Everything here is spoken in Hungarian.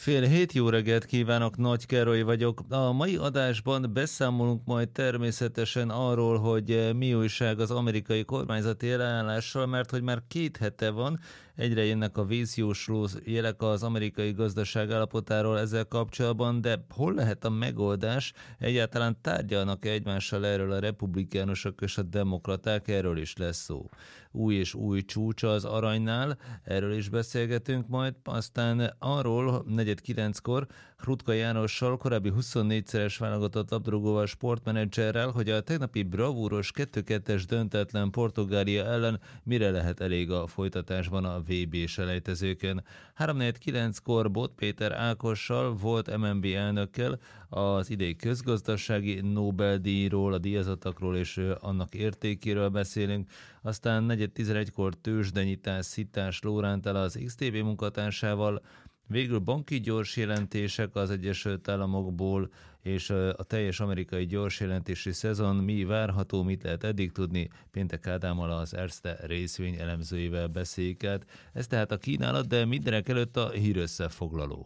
6:30 jó reggelt kívánok, Nagy Károly vagyok. A mai adásban beszámolunk majd természetesen arról, hogy mi újság az amerikai kormányzati ellenállással, mert hogy már 2 hete van, egyre jönnek a vészjósló jelek az amerikai gazdaság állapotáról ezzel kapcsolatban, de hol lehet a megoldás? Egyáltalán tárgyalnak-e egymással erről a republikánusok és a demokraták? Erről is lesz szó. Új és új csúcsa az Aranynál, erről is beszélgetünk majd, aztán arról 8:45-kor Rutka Jánossal, korábbi 24-szeres válogatott labdarúgóval, sportmenedzserrel, hogy a tegnapi bravúros 2-2-es döntetlen Portugália ellen mire lehet elég a folytatásban a VB-selejtezőkön. 3:49-kor Bot Péter Ákossal, volt MNB elnökkel az idei közgazdasági Nobel-díjról, a díjazatokról és annak értékéről beszélünk. Aztán 4:11-kor tőzsdenyítás Szitás Lórántál, az XTB munkatársával, végül banki gyors jelentések az Egyesült Államokból, és a teljes amerikai gyors jelentési szezon, mi várható, mit lehet eddig tudni, Péntek Ádámmal, az Erste részvény elemzőjével beszéljük át. Ez tehát a kínálat, de mindenek előtt a hírösszefoglaló.